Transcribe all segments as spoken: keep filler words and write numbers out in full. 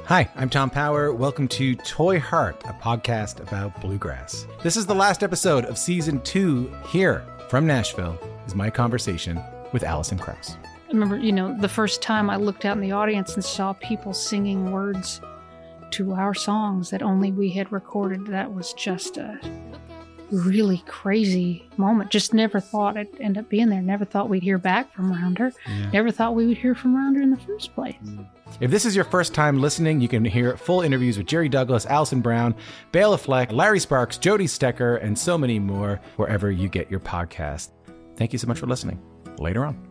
Hi, I'm Tom Power. Welcome to Toy Heart, a podcast about bluegrass. This is the last episode of season two. Here from Nashville is my conversation with Alison Krauss. I remember, you know, the first time I looked out in the audience and saw people singing words to our songs that only we had recorded. That was just a really crazy moment. Just never thought it'd end up being there. Never thought we'd hear back from Rounder. Yeah. Never thought we would hear from Rounder in the first place. If this is your first time listening, you can hear full interviews with Jerry Douglas, Alison Brown, Bela Fleck, Larry Sparks, Jody Stecker, and so many more wherever you get your podcast. Thank you so much for listening. Later on.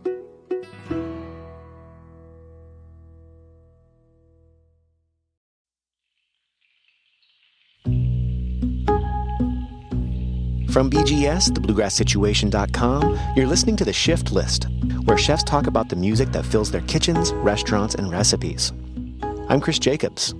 From B G S, the bluegrass situation dot com, you're listening to The Shift List, where chefs talk about the music that fills their kitchens, restaurants, and recipes. I'm Chris Jacobs.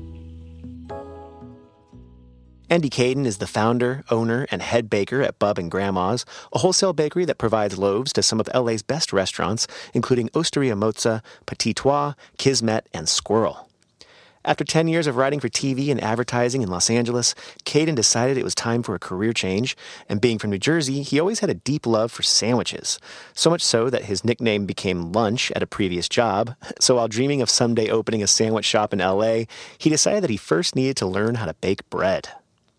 Andy Caden is the founder, owner, and head baker at Bub and Grandma's, a wholesale bakery that provides loaves to some of L A's best restaurants, including Osteria Mozza, Petit Trois, Kismet, and Squirrel. After ten years of writing for T V and advertising in Los Angeles, Caden decided it was time for a career change, and being from New Jersey, he always had a deep love for sandwiches. So much so that his nickname became Lunch at a previous job. So while dreaming of someday opening a sandwich shop in L A, he decided that he first needed to learn how to bake bread.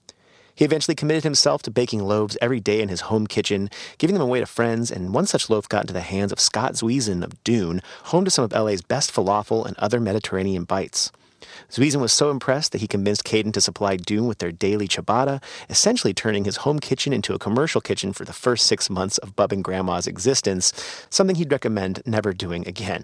He eventually committed himself to baking loaves every day in his home kitchen, giving them away to friends, and one such loaf got into the hands of Scott Zwiesen of Dune, home to some of L A's best falafel and other Mediterranean bites. Zwiesen was so impressed that he convinced Caden to supply Dune with their daily ciabatta, essentially turning his home kitchen into a commercial kitchen for the first six months of Bub and Grandma's existence, something he'd recommend never doing again.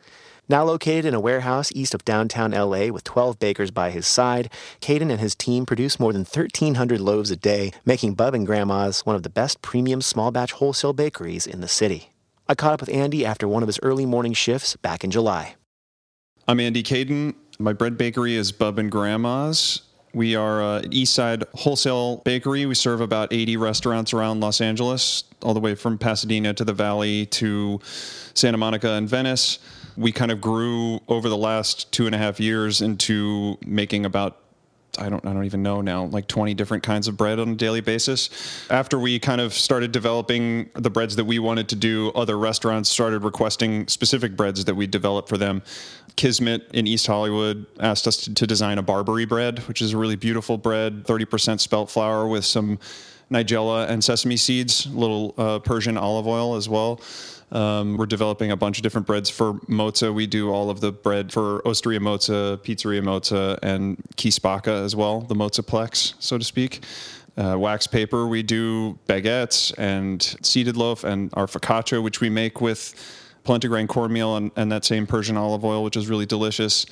Now located in a warehouse east of downtown L A with twelve bakers by his side, Caden and his team produce more than thirteen hundred loaves a day, making Bub and Grandma's one of the best premium small batch wholesale bakeries in the city. I caught up with Andy after one of his early morning shifts back in July. I'm Andy Caden. My bread bakery is Bub and Grandma's. We are an East Side wholesale bakery. We serve about eighty restaurants around Los Angeles, all the way from Pasadena to the Valley to Santa Monica and Venice. We kind of grew over the last two and a half years into making about I don't I don't even know now, like twenty different kinds of bread on a daily basis. After we kind of started developing the breads that we wanted to do, other restaurants started requesting specific breads that we developed for them. Kismet in East Hollywood asked us to, to design a Barbary bread, which is a really beautiful bread, thirty percent spelt flour with some nigella and sesame seeds, a little uh, Persian olive oil as well. Um, we're developing a bunch of different breads for Mozza. We do all of the bread for Osteria Mozza, Pizzeria Mozza, and Chi Spacca as well, the Mozzaplex, so to speak. Uh, wax paper, we do baguettes and seeded loaf and our focaccia, which we make with polenta grain cornmeal and, and that same Persian olive oil, which is really delicious.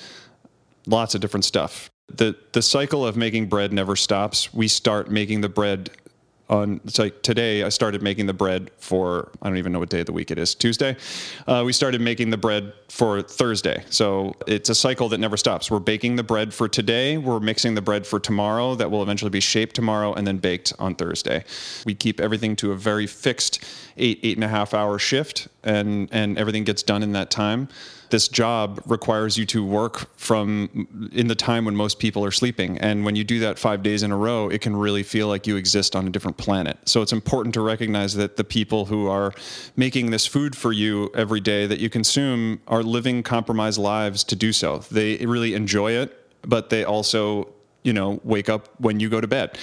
Lots of different stuff. The, the cycle of making bread never stops. We start making the bread on, it's like today I started making the bread for, I don't even know what day of the week it is, Tuesday. Uh, we started making the bread for Thursday. So it's a cycle that never stops. We're baking the bread for today. We're mixing the bread for tomorrow that will eventually be shaped tomorrow and then baked on Thursday. We keep everything to a very fixed eight, eight and a half hour shift, and, and everything gets done in that time. This job requires you to work from in the time when most people are sleeping. And when you do that five days in a row, it can really feel like you exist on a different planet. So it's important to recognize that the people who are making this food for you every day that you consume are living compromised lives to do so. They really enjoy it, but they also, you know, wake up when you go to bed.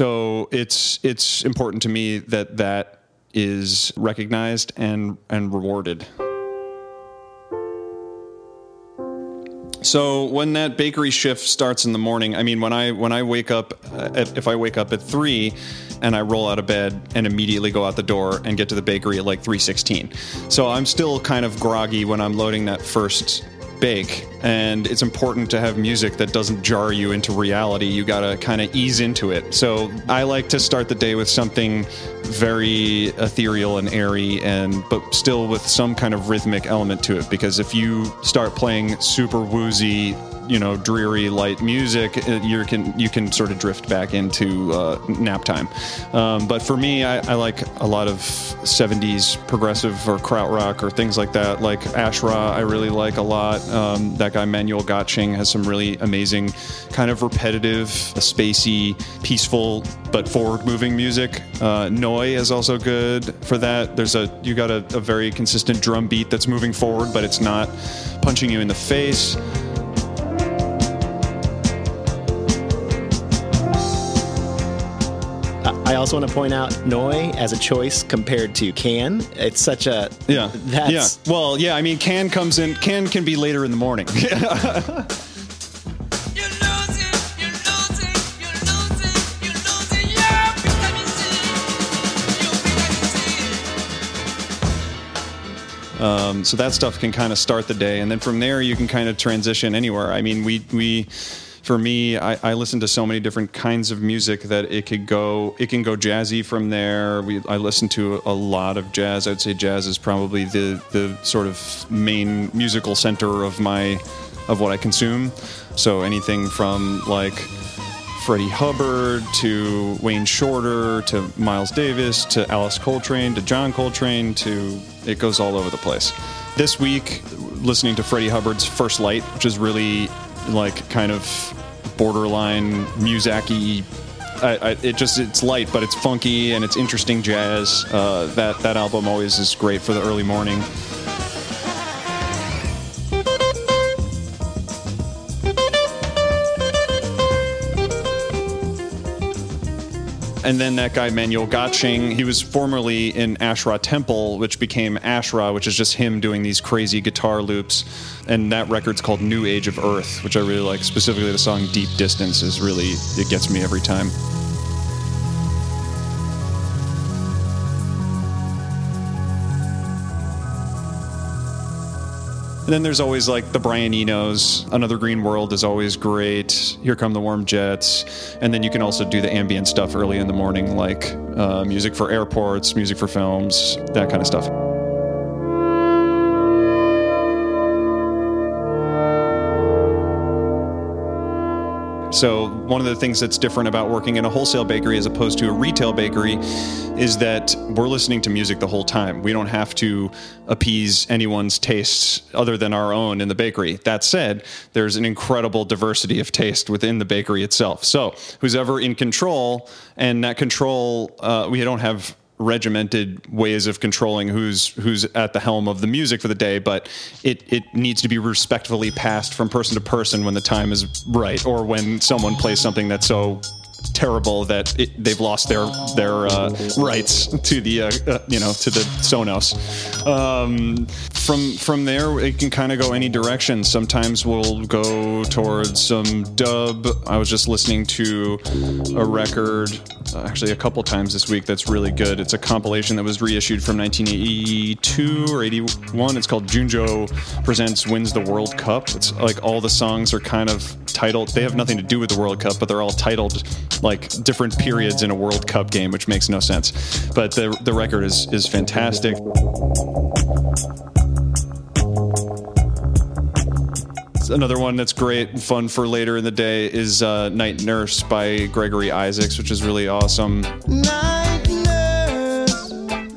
So it's it's important to me that that is recognized and and rewarded. So when that bakery shift starts in the morning, I mean, when I when I wake up, uh, if I wake up at three and I roll out of bed and immediately go out the door and get to the bakery at like three sixteen. So I'm still kind of groggy when I'm loading that first bake, and it's important to have music that doesn't jar you into reality. You gotta kind of ease into it. So I like to start the day with something very ethereal and airy, and but still with some kind of rhythmic element to it, because if you start playing super woozy you know, dreary light music, you can you can sort of drift back into uh, nap time. Um, but for me, I, I like a lot of seventies progressive or krautrock or things like that. Like Ash Ra, I really like a lot. Um, that guy Manuel Gotching has some really amazing, kind of repetitive, spacey, peaceful but forward-moving music. Uh, Noi is also good for that. There's a you got a, a very consistent drum beat that's moving forward, but it's not punching you in the face. I also want to point out Noi as a choice compared to Can. It's such a yeah. That's, yeah. Well, yeah. I mean, Can comes in. Can can be later in the morning. Um, so that stuff can kind of start the day, and then from there you can kind of transition anywhere. I mean, we we, for me, I, I listen to so many different kinds of music that it could go. It can go jazzy from there. We I listen to a lot of jazz. I'd say jazz is probably the the sort of main musical center of my of what I consume. So anything from like Freddie Hubbard to Wayne Shorter to Miles Davis to Alice Coltrane to John Coltrane to it goes all over the place. This week, listening to Freddie Hubbard's First Light, which is really like kind of borderline music-y. I, I, it just it's light, but it's funky and it's interesting jazz. Uh, that that album always is great for the early morning. And then that guy, Manuel Gotching, he was formerly in Ash Ra Temple, which became Ash Ra, which is just him doing these crazy guitar loops. And that record's called New Age of Earth, which I really like. Specifically, the song Deep Distance is really, it gets me every time. And then there's always like the Brian Enos, Another Green World is always great. Here Come the Warm Jets. And then you can also do the ambient stuff early in the morning, like uh, music for airports, music for films, that kind of stuff. So one of the things that's different about working in a wholesale bakery as opposed to a retail bakery is that we're listening to music the whole time. We don't have to appease anyone's tastes other than our own in the bakery. That said, there's an incredible diversity of taste within the bakery itself. So who's ever in control, and that control, uh, we don't have regimented ways of controlling who's who's at the helm of the music for the day, but it, it needs to be respectfully passed from person to person when the time is right, or when someone plays something that's so terrible that it, they've lost their their uh, rights to the uh, uh, you know to the Sonos. Um, from from there, it can kind of go any direction. Sometimes we'll go towards some dub. I was just listening to a record, uh, actually a couple times this week, that's really good. It's a compilation that was reissued from nineteen eighty-two or eighty-one. It's called Junjo Presents Wins the World Cup. It's like all the songs are kind of titled. They have nothing to do with the World Cup, but they're all titled like different periods in a World Cup game, which makes no sense. But the the record is is fantastic. Another one that's great and fun for later in the day is uh, Night Nurse by Gregory Isaacs, which is really awesome. Night Nurse.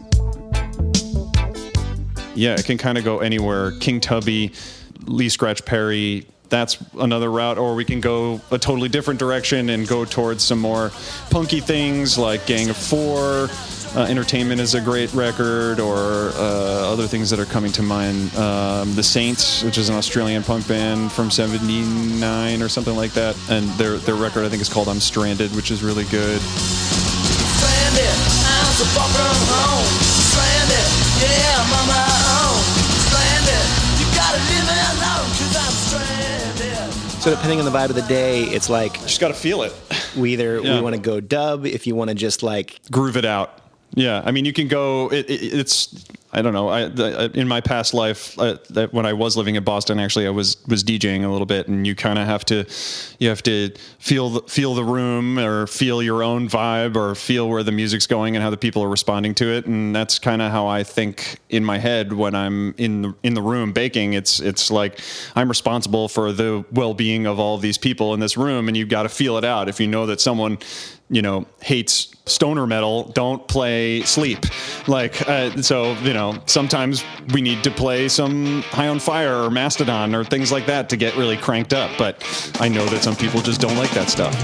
Yeah, it can kind of go anywhere. King Tubby, Lee Scratch Perry, that's another route. Or we can go a totally different direction and go towards some more punky things like Gang of Four. Uh, Entertainment is a great record, or uh, other things that are coming to mind. Um, the Saints, which is an Australian punk band from seventy-nine or something like that. And their their record, I think, is called I'm Stranded, which is really good. Stranded, I'm so far from home. Stranded, yeah, I'm on my own. Stranded, you gotta leave me alone, 'cause I'm stranded. So depending on the vibe of the day, it's like... Just gotta feel it. We either yeah. we want to go dub, if you want to just like... Groove it out. Yeah, I mean, you can go. It, it, it's I don't know. I, the, in my past life, uh, that when I was living in Boston, actually, I was was DJing a little bit, and you kind of have to, you have to feel the, feel the room, or feel your own vibe, or feel where the music's going and how the people are responding to it, and that's kind of how I think in my head when I'm in the in the room baking. It's it's like I'm responsible for the well-being of all of these people in this room, and you've got to feel it out. If you know that someone, you know, hates stoner metal, don't play Sleep. Like, uh, so, you know, sometimes we need to play some High on Fire or Mastodon or things like that to get really cranked up. But I know that some people just don't like that stuff.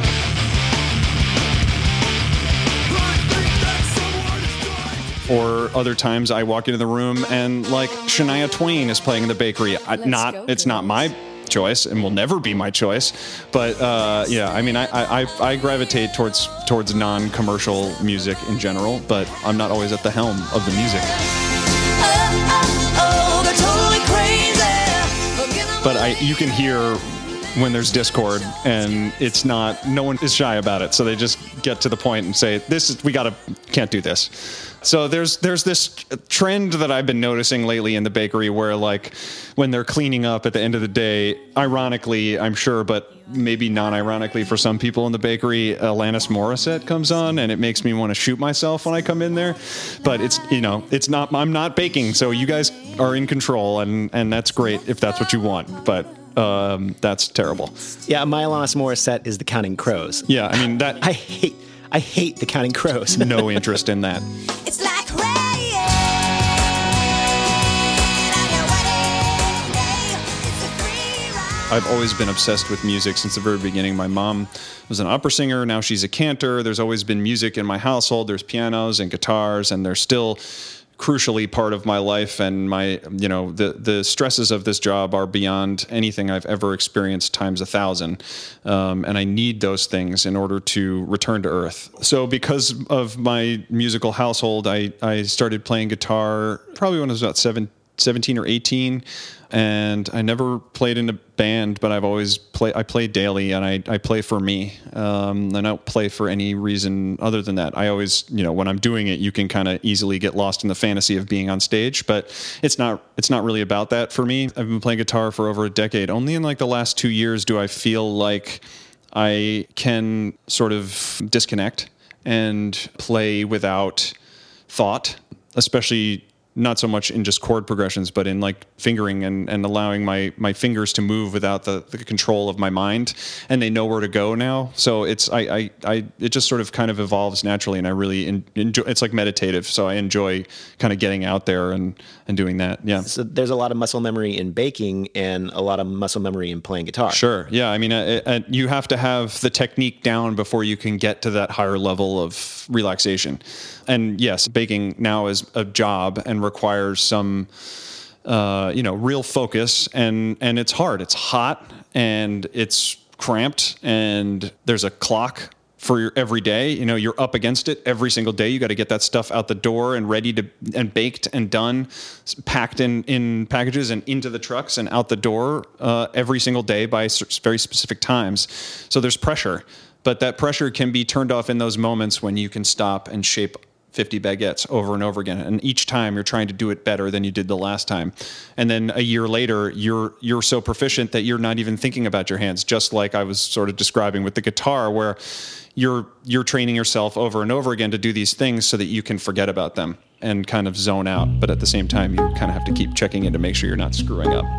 Or other times I walk into the room and like Shania Twain is playing in the bakery. I, not, it's not my choice and will never be my choice, but uh, yeah, I mean, I, I I gravitate towards towards non-commercial music in general, but I'm not always at the helm of the music. But I, you can hear when there's discord, and it's not, no one is shy about it, so they just get to the point and say, "This is, we gotta, can't do this." So there's there's this trend that I've been noticing lately in the bakery where, like, when they're cleaning up at the end of the day, ironically, I'm sure, but maybe non-ironically for some people in the bakery, Alanis Morissette comes on, and it makes me want to shoot myself when I come in there. But it's, you know, it's not, I'm not baking, so you guys are in control, and, and that's great if that's what you want, but um, that's terrible. Yeah, my Alanis Morissette is the Counting Crows. Yeah, I mean, that... I hate... I hate the Counting Crows. No interest in that. It's like rain on your wedding day. It's a free ride. I've always been obsessed with music since the very beginning. My mom was an opera singer. Now she's a cantor. There's always been music in my household. There's pianos and guitars, and they're still crucially part of my life, and my, you know, the the stresses of this job are beyond anything I've ever experienced times a thousand, um, and I need those things in order to return to earth. So because of my musical household, I, I started playing guitar probably when I was about seven, seventeen or eighteen, and I never played in a band, but I've always played, I play daily, and I, I play for me, um, and I don't play for any reason other than that. I always, you know, when I'm doing it, you can kind of easily get lost in the fantasy of being on stage, but it's not, it's not really about that for me. I've been playing guitar for over a decade. Only in like the last two years do I feel like I can sort of disconnect and play without thought, especially not so much in just chord progressions, but in like fingering and, and allowing my, my fingers to move without the, the control of my mind, and they know where to go now. So it's, I, I, I, it just sort of kind of evolves naturally, and I really in, enjoy, it's like meditative. So I enjoy kind of getting out there and, and doing that. Yeah. So there's a lot of muscle memory in baking and a lot of muscle memory in playing guitar. Sure. Yeah. I mean, uh, uh, you have to have the technique down before you can get to that higher level of relaxation. And yes, baking now is a job and requires some, uh, you know, real focus, and, and it's hard. It's hot, and it's cramped, and there's a clock for your every day. You know, you're up against it every single day. You got to get that stuff out the door and ready to, and baked and done, packed in, in packages and into the trucks and out the door uh, every single day by very specific times. So there's pressure, but that pressure can be turned off in those moments when you can stop and shape fifty baguettes over and over again, and each time you're trying to do it better than you did the last time. And then a year later, you're you're so proficient that you're not even thinking about your hands, just like I was sort of describing with the guitar, where you're you're training yourself over and over again to do these things so that you can forget about them and kind of zone out. But at the same time, you kind of have to keep checking in to make sure you're not screwing up.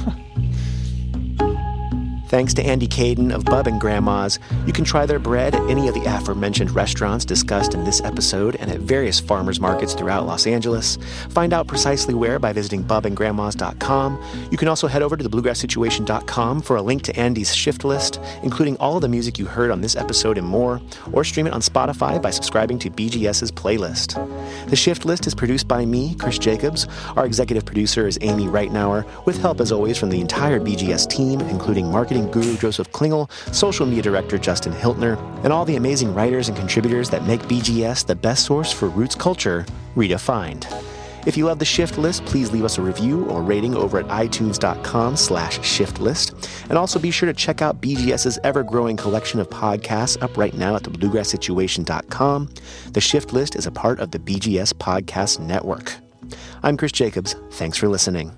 Thanks to Andy Caden of Bub and Grandma's. You can try their bread at any of the aforementioned restaurants discussed in this episode and at various farmers markets throughout Los Angeles. Find out precisely where by visiting bub and grandmas dot com. You can also head over to the bluegrass situation dot com for a link to Andy's shift list, including all of the music you heard on this episode and more, or stream it on Spotify by subscribing to B G S's playlist. The shift list is produced by me, Chris Jacobs. Our executive producer is Amy Reitnauer, with help as always from the entire B G S team, including marketing guru Joseph Klingel, social media director Justin Hiltner, and all the amazing writers and contributors that make B G S the best source for roots culture redefined. If you love the Shift List, please leave us a review or rating over at itunes dot com slash shift list. And also be sure to check out B G S's ever-growing collection of podcasts up right now at the bluegrass situation dot com. The Shift List is a part of the B G S Podcast Network. I'm Chris Jacobs. Thanks for listening.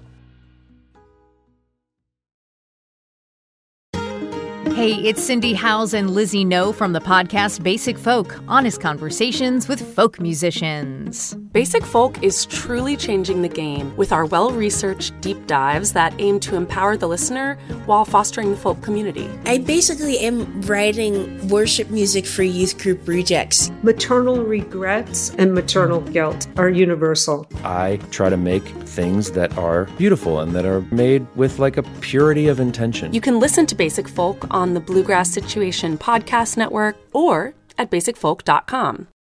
Hey, it's Cindy Howes and Lizzie No from the podcast Basic Folk, honest conversations with folk musicians. Basic Folk is truly changing the game with our well-researched deep dives that aim to empower the listener while fostering the folk community. I basically am writing worship music for youth group rejects. Maternal regrets and maternal guilt are universal. I try to make things that are beautiful and that are made with like a purity of intention. You can listen to Basic Folk on the Bluegrass Situation Podcast Network or at basic folk dot com.